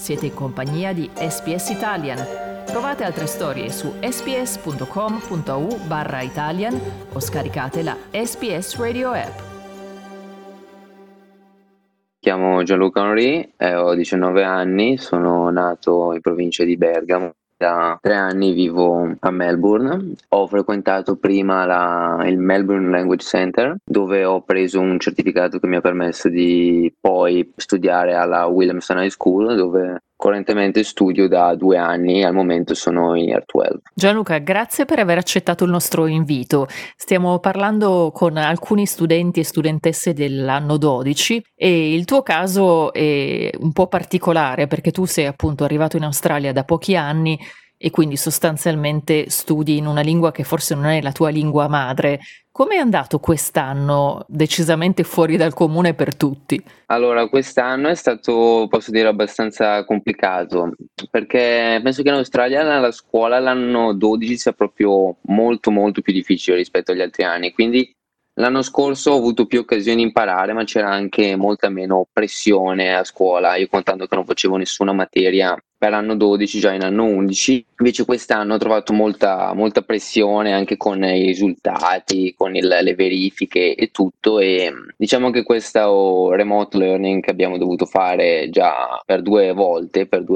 Siete in compagnia di SPS Italian. Trovate altre storie su sps.com.au/Italian o scaricate la SPS Radio app. Mi chiamo Gianluca Henry, ho 19 anni, sono nato in provincia di Bergamo. Da 3 anni vivo a Melbourne. Ho frequentato prima il Melbourne Language Center, dove ho preso un certificato che mi ha permesso di poi studiare alla Williamson High School, dove correntemente studio da 2 anni, al momento sono in Year 12. Gianluca, grazie per aver accettato il nostro invito. Stiamo parlando con alcuni studenti e studentesse dell'anno 12 e il tuo caso è un po' particolare perché tu sei appunto arrivato in Australia da pochi anni e quindi sostanzialmente studi in una lingua che forse non è la tua lingua madre. Come è andato quest'anno, decisamente fuori dal comune per tutti? Allora, quest'anno è stato, posso dire, abbastanza complicato, perché penso che in Australia la scuola l'anno 12 sia proprio molto molto più difficile rispetto agli altri anni, quindi l'anno scorso ho avuto più occasioni di imparare, ma c'era anche molta meno pressione a scuola, io contando che non facevo nessuna materia per l'anno 12, già in anno 11. Invece quest'anno ho trovato molta pressione anche con i risultati, con le verifiche e tutto, e diciamo che questo remote learning che abbiamo dovuto fare già per 2 volte, per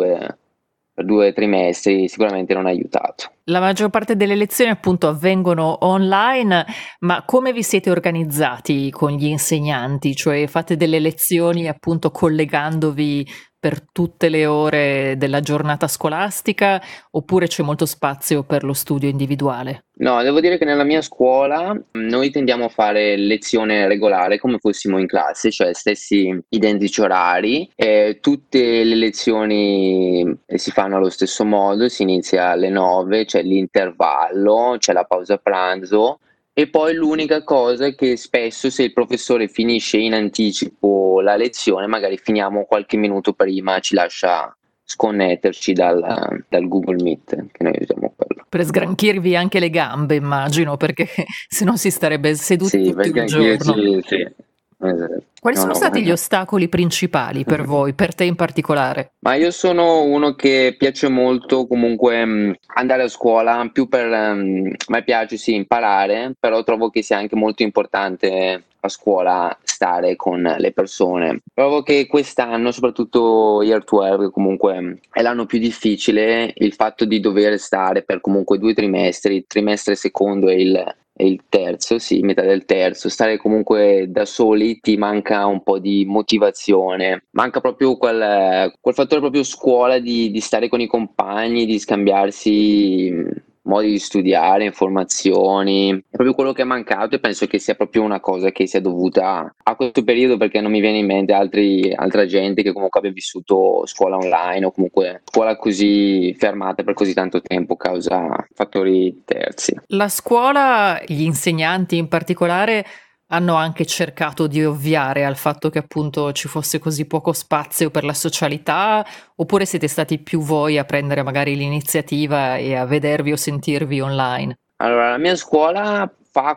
2 trimestri, sicuramente non ha aiutato. La maggior parte delle lezioni appunto avvengono online, ma come vi siete organizzati con gli insegnanti? Cioè fate delle lezioni appunto collegandovi per tutte le ore della giornata scolastica oppure c'è molto spazio per lo studio individuale? No, devo dire che nella mia scuola noi tendiamo a fare lezione regolare come fossimo in classe, cioè stessi identici orari, tutte le lezioni si fanno allo stesso modo, si inizia alle 9, c'è l'intervallo, c'è la pausa pranzo e poi l'unica cosa è che spesso se il professore finisce in anticipo la lezione, magari finiamo qualche minuto prima, ci lascia sconnetterci dal Google Meet, che noi usiamo quello. Per sgranchirvi anche le gambe immagino, perché se no si starebbe seduti Sì, tutto perché il anch'io giorno. sì, esatto. Quali No, sono no, stati gli no. ostacoli principali per voi, per te in particolare? Ma io sono uno che piace molto comunque andare a scuola, più per a me piace sì imparare, però trovo che sia anche molto importante a scuola stare con le persone. Trovo che quest'anno, soprattutto Year 12, comunque è l'anno più difficile, il fatto di dover stare per comunque 2 trimestri, il trimestre secondo e il terzo, sì, metà del terzo, stare comunque da soli ti manca un po' di motivazione, manca proprio quel fattore proprio scuola di stare con i compagni, di scambiarsi modi di studiare, informazioni. È proprio quello che è mancato e penso che sia proprio una cosa che sia dovuta a questo periodo, perché non mi viene in mente altra gente che comunque abbia vissuto scuola online o comunque scuola così fermata per così tanto tempo causa fattori terzi. La scuola, gli insegnanti in particolare, hanno anche cercato di ovviare al fatto che appunto ci fosse così poco spazio per la socialità, oppure siete stati più voi a prendere magari l'iniziativa e a vedervi o sentirvi online? Allora, la mia scuola fa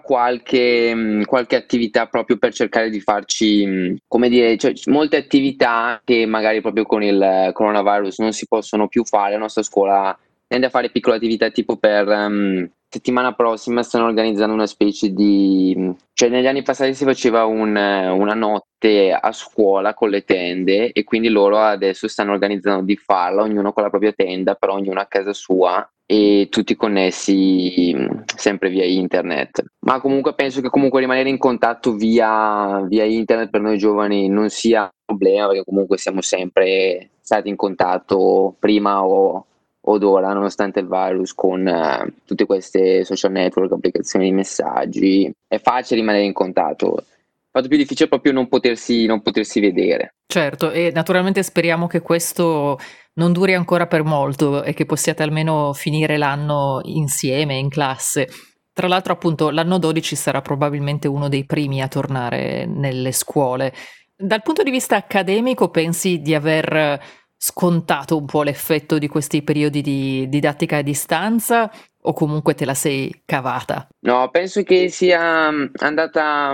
qualche attività proprio per cercare di farci, come dire, cioè molte attività che magari proprio con il coronavirus non si possono più fare. La nostra scuola tende a fare piccole attività tipo per settimana prossima stanno organizzando una specie cioè negli anni passati si faceva una notte a scuola con le tende e quindi loro adesso stanno organizzando di farla, ognuno con la propria tenda, però ognuno a casa sua e tutti connessi sempre via internet. Ma comunque penso che comunque rimanere in contatto via internet per noi giovani non sia un problema, perché comunque siamo sempre stati in contatto prima o d'ora, nonostante il virus, con tutte queste social network, applicazioni di messaggi. È facile rimanere in contatto. Il fatto più difficile è proprio non potersi vedere. Certo, e naturalmente speriamo che questo non duri ancora per molto e che possiate almeno finire l'anno insieme in classe. Tra l'altro, appunto, l'anno 12 sarà probabilmente uno dei primi a tornare nelle scuole. Dal punto di vista accademico, pensi di aver scontato un po' l'effetto di questi periodi di didattica a distanza o comunque te la sei cavata? No, penso che sia andata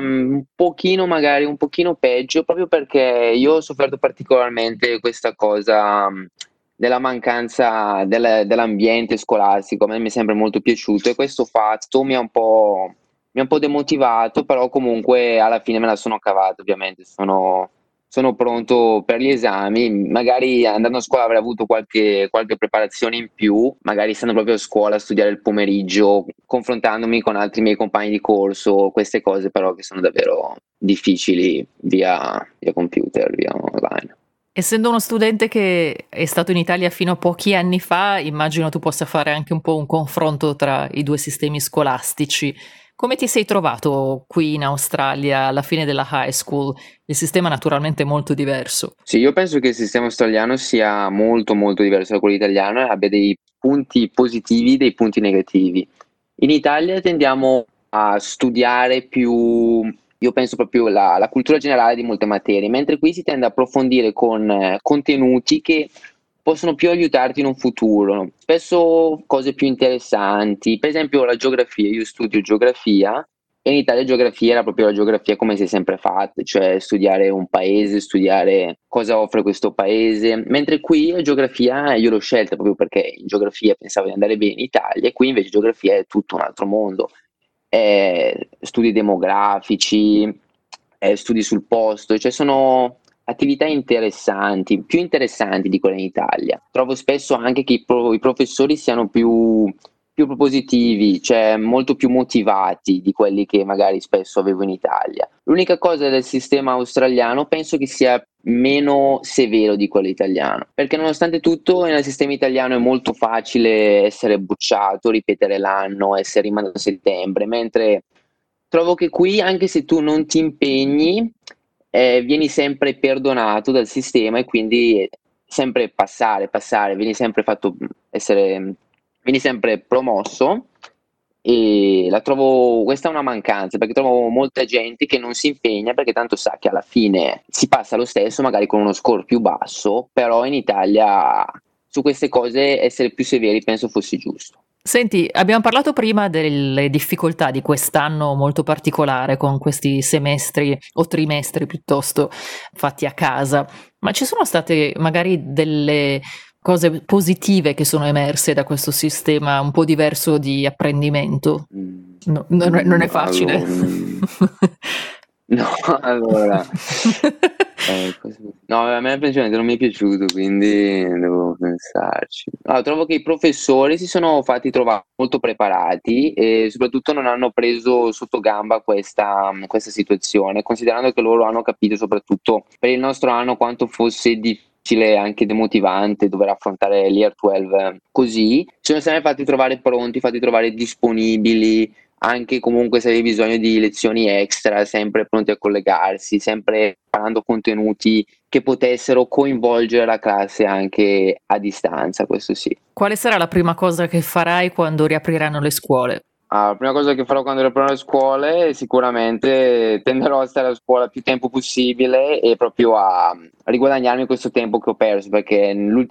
un pochino peggio, proprio perché io ho sofferto particolarmente questa cosa, della mancanza dell'ambiente scolastico. A me mi è sempre molto piaciuto e questo fatto mi ha un po' demotivato, però comunque alla fine me la sono cavata ovviamente. Sono pronto per gli esami, magari andando a scuola avrei avuto qualche preparazione in più, magari stando proprio a scuola a studiare il pomeriggio, confrontandomi con altri miei compagni di corso, queste cose però che sono davvero difficili via computer, via online. Essendo uno studente che è stato in Italia fino a pochi anni fa, immagino tu possa fare anche un po' un confronto tra i due sistemi scolastici. Come ti sei trovato qui in Australia alla fine della high school? Il sistema naturalmente è molto diverso. Sì, io penso che il sistema australiano sia molto molto diverso da quello italiano e abbia dei punti positivi, dei punti negativi. In Italia tendiamo a studiare più, io penso proprio la cultura generale di molte materie, mentre qui si tende a approfondire con contenuti che possono più aiutarti in un futuro, no? Spesso cose più interessanti, per esempio la geografia, io studio geografia e in Italia geografia era proprio la geografia come si è sempre fatta, cioè studiare un paese, studiare cosa offre questo paese, mentre qui la geografia io l'ho scelta proprio perché in geografia pensavo di andare bene in Italia e qui invece geografia è tutto un altro mondo. Studi demografici, studi sul posto, cioè sono attività interessanti, più interessanti di quelle in Italia. Trovo spesso anche che i professori siano più propositivi, cioè molto più motivati di quelli che magari spesso avevo in Italia. L'unica cosa del sistema australiano penso che sia meno severo di quello italiano, perché nonostante tutto nel sistema italiano è molto facile essere bocciato, ripetere l'anno, essere rimandato a settembre, mentre trovo che qui anche se tu non ti impegni, vieni sempre perdonato dal sistema e quindi sempre passare, vieni sempre fatto essere vieni sempre promosso e la trovo questa è una mancanza, perché trovo molta gente che non si impegna perché tanto sa che alla fine si passa lo stesso, magari con uno score più basso, però in Italia su queste cose essere più severi penso fosse giusto. Senti, abbiamo parlato prima delle difficoltà di quest'anno molto particolare con questi semestri o trimestri piuttosto fatti a casa, ma ci sono state magari delle cose positive che sono emerse da questo sistema un po' diverso di apprendimento? No, non è facile. Allora, no, allora, no, a me principalmente non mi è piaciuto, quindi devo pensarci. Allora, trovo che i professori si sono fatti trovare molto preparati e soprattutto non hanno preso sotto gamba questa situazione, considerando che loro hanno capito soprattutto per il nostro anno quanto fosse difficile e anche demotivante dover affrontare l'Year 12 così. Ci sono sempre fatti trovare pronti, fatti trovare disponibili, anche comunque se avevi bisogno di lezioni extra, sempre pronti a collegarsi, sempre preparando contenuti che potessero coinvolgere la classe anche a distanza, questo sì. Quale sarà la prima cosa che farai quando riapriranno le scuole? La prima cosa che farò quando riprenderò le scuole, sicuramente tenderò a stare a scuola più tempo possibile e proprio a riguadagnarmi questo tempo che ho perso, perché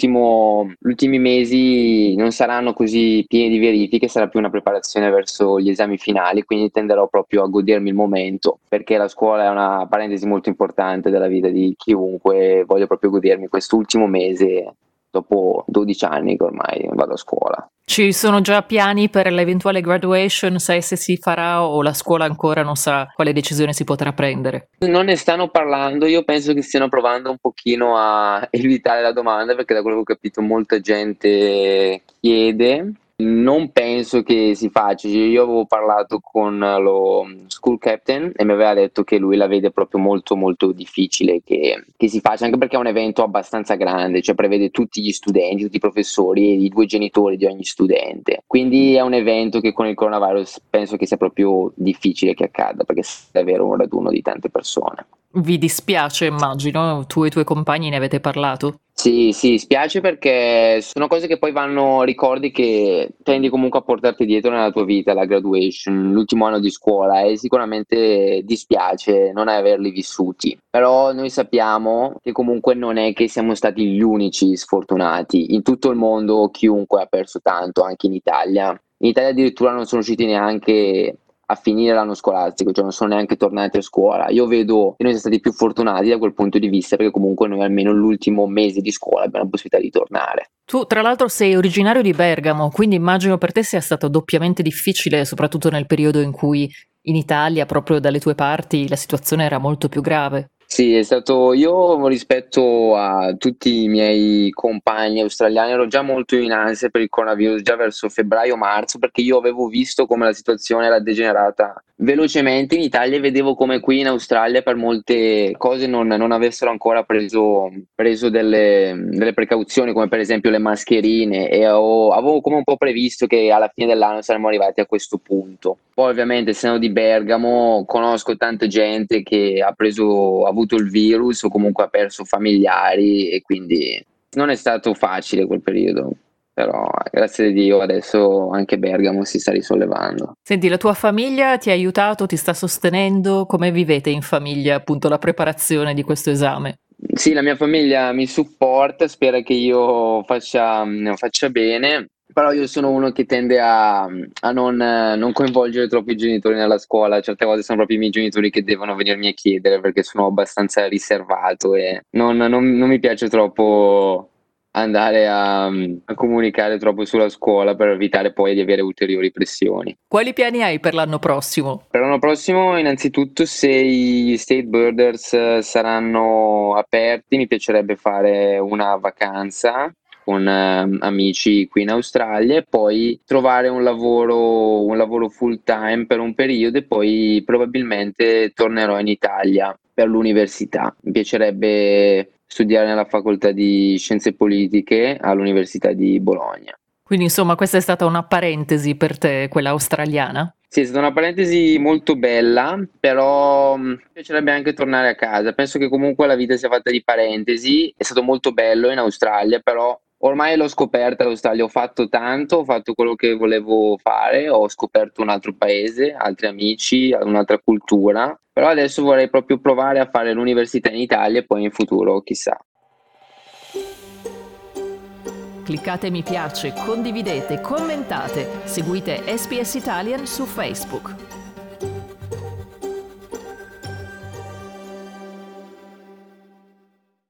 gli ultimi mesi non saranno così pieni di verifiche, sarà più una preparazione verso gli esami finali, quindi tenderò proprio a godermi il momento, perché la scuola è una parentesi molto importante della vita di chiunque, voglio proprio godermi quest'ultimo mese dopo 12 anni che ormai vado a scuola. Ci sono già piani per l'eventuale graduation? Sai se si farà o la scuola ancora non sa quale decisione si potrà prendere? Non ne stanno parlando, io penso che stiano provando un pochino a evitare la domanda, perché da quello che ho capito molta gente chiede. Non penso che si faccia. Io avevo parlato con lo school captain e mi aveva detto che lui la vede proprio molto molto difficile che si faccia, anche perché è un evento abbastanza grande, cioè prevede tutti gli studenti, tutti i professori e i due genitori di ogni studente. Quindi è un evento che con il coronavirus penso che sia proprio difficile che accada, perché è davvero un raduno di tante persone. Vi dispiace, immagino, tu e i tuoi compagni ne avete parlato? Sì, sì, spiace perché sono cose che poi vanno, ricordi che tendi comunque a portarti dietro nella tua vita, la graduation, l'ultimo anno di scuola e sicuramente dispiace non averli vissuti. Però noi sappiamo che comunque non è che siamo stati gli unici sfortunati. In tutto il mondo chiunque ha perso tanto, anche in Italia. In Italia addirittura non sono riusciti neanche a finire l'anno scolastico, cioè non sono neanche tornati a scuola. Io vedo che noi siamo stati più fortunati da quel punto di vista, perché comunque noi almeno l'ultimo mese di scuola abbiamo la possibilità di tornare. Tu, tra l'altro, sei originario di Bergamo, quindi immagino per te sia stato doppiamente difficile, soprattutto nel periodo in cui in Italia, proprio dalle tue parti, la situazione era molto più grave. Sì, è stato io rispetto a tutti i miei compagni australiani, ero già molto in ansia per il coronavirus, già verso febbraio-marzo, perché io avevo visto come la situazione era degenerata velocemente in Italia e vedevo come qui in Australia per molte cose non avessero ancora preso delle precauzioni, come per esempio le mascherine, e avevo come un po' previsto che alla fine dell'anno saremmo arrivati a questo punto. Poi ovviamente essendo di Bergamo conosco tanta gente che ha avuto il virus o comunque ha perso familiari e quindi non è stato facile quel periodo, però grazie a Dio adesso anche Bergamo si sta risollevando. Senti, la tua famiglia ti ha aiutato, ti sta sostenendo? Come vivete in famiglia, appunto, la preparazione di questo esame? Sì, la mia famiglia mi supporta, spera che io faccia bene, però io sono uno che tende a non coinvolgere troppo i genitori nella scuola, certe volte sono proprio i miei genitori che devono venirmi a chiedere perché sono abbastanza riservato e non mi piace troppo andare a comunicare troppo sulla scuola per evitare poi di avere ulteriori pressioni. Quali piani hai per l'anno prossimo? Per l'anno prossimo, innanzitutto, se gli State Birders saranno aperti, mi piacerebbe fare una vacanza con amici qui in Australia e poi trovare un lavoro full time per un periodo e poi probabilmente tornerò in Italia per l'università. Mi piacerebbe studiare nella facoltà di Scienze Politiche all'Università di Bologna. Quindi, insomma, questa è stata una parentesi per te, quella australiana? Sì, è stata una parentesi molto bella, però mi piacerebbe anche tornare a casa. Penso che comunque la vita sia fatta di parentesi. È stato molto bello in Australia, però ormai l'ho scoperta l'Australia. Ho fatto tanto, ho fatto quello che volevo fare, ho scoperto un altro paese, altri amici, un'altra cultura. Però adesso vorrei proprio provare a fare l'università in Italia e poi in futuro, chissà. Cliccate mi piace, condividete, commentate, seguite SPS Italian su Facebook.